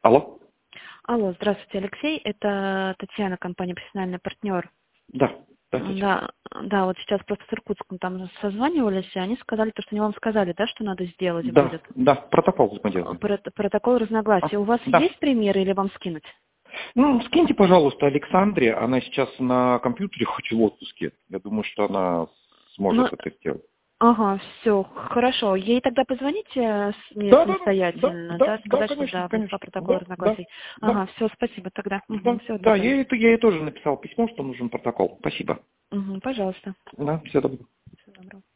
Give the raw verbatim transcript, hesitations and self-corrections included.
Алло. Алло, здравствуйте, Алексей. Это Татьяна, компания «Профессиональный партнер». Да, здравствуйте. Да, да, вот сейчас просто с Иркутском там созванивались, и они сказали, то, что они вам сказали, да, что надо сделать Да, будет. да, протокол мы делаем. Про- Протокол А, разногласий. У вас да. есть примеры или вам скинуть? Ну, скиньте, пожалуйста, Александре. Она сейчас на компьютере, хоть и в отпуске. Я думаю, что она Ну, сможет это сделать. ага, все, хорошо. Ей тогда позвоните э, с- мне Да, да, да, да, самостоятельно, да, да, да, сказать, что конечно, да, по конечно. протоколу Да, да, разногласий. да, Ага, все, спасибо тогда. да, Все да. тогда. Я, ей- я ей тоже написал письмо, что нужен протокол. Спасибо. Мгм, пожалуйста. Да, все добро. Всего доброго.